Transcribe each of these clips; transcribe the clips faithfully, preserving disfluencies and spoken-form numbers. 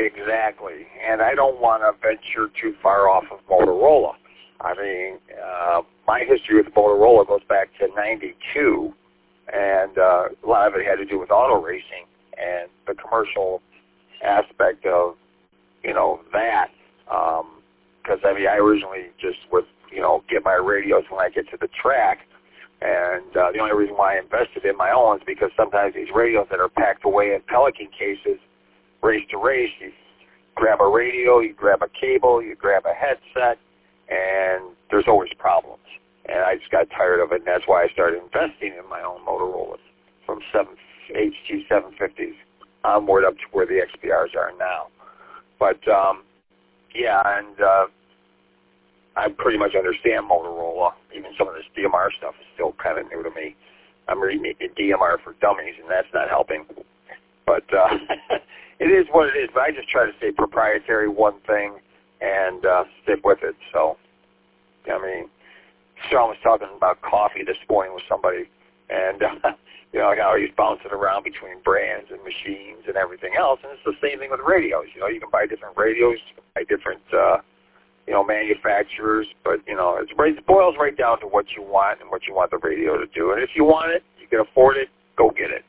Exactly. And I don't want to venture too far off of Motorola. I mean, uh, my history with Motorola goes back to ninety-two, and uh, a lot of it had to do with auto racing and the commercial aspect of, you know, that. Because, um, I mean, I originally just would, you know, get my radios when I get to the track. And uh, the only reason why I invested in my own is because sometimes these radios that are packed away in Pelican cases, race to race, you grab a radio, you grab a cable, you grab a headset, and there's always problems. And I just got tired of it, and that's why I started investing in my own Motorola's from seven, H G seven fifties onward up to where the X P Rs are now. But, um, yeah, and uh, I pretty much understand Motorola. Even some of this D M R stuff is still kind of new to me. I'm reading D M R for Dummies, and that's not helping. But uh, it is what it is. But I just try to stay proprietary, one thing, and uh, stick with it. So, I mean, Sean was talking about coffee this morning with somebody, and, uh, you know, how he's bouncing around between brands and machines and everything else. And it's the same thing with radios. You know, you can buy different radios, you can buy different, uh, you know, manufacturers, but, you know, it's, it boils right down to what you want and what you want the radio to do. And if you want it, you can afford it, go get it.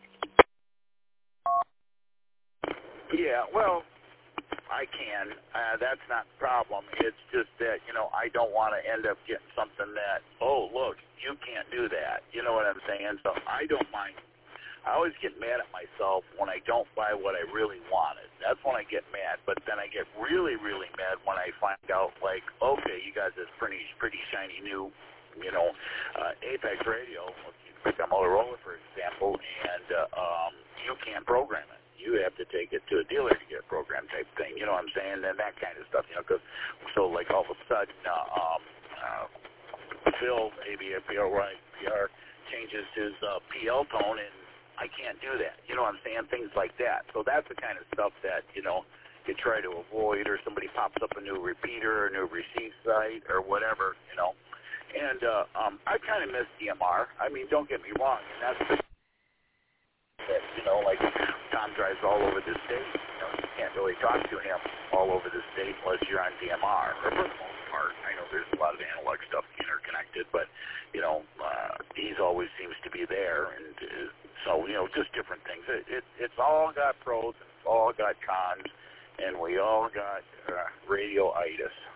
Yeah, well, I can. Uh, that's not the problem. It's just that, you know, I don't want to end up getting something that, oh, look, you can't do that. You know what I'm saying? So I don't mind. I always get mad at myself when I don't buy what I really wanted. That's when I get mad. But then I get really, really mad when I find out, like, okay, you got this pretty, pretty shiny new, you know, uh, Apex radio, like a Motorola, for example, and uh, um, you can't program it. You have to take it to a dealer to get a program type thing. You know what I'm saying? And that kind of stuff, you know, because so like all of a sudden, uh, um, uh, Phil, maybe a P R, right, P R changes his uh, P L tone, and I can't do that. You know what I'm saying? Things like that. So that's the kind of stuff that, you know, you try to avoid, or somebody pops up a new repeater, a new receive site, or whatever, you know. And uh, um, I kind of miss D M R. I mean, don't get me wrong, and that's the that, you know, like Tom drives all over the state. You know, you can't really talk to him all over the state unless you're on D M R, or for the most part. I know there's a lot of analog stuff interconnected, but, you know, uh, he's always seems to be there. And uh, so, you know, just different things. It, it, it's all got pros, it's all got cons, and we all got uh, radio-itis.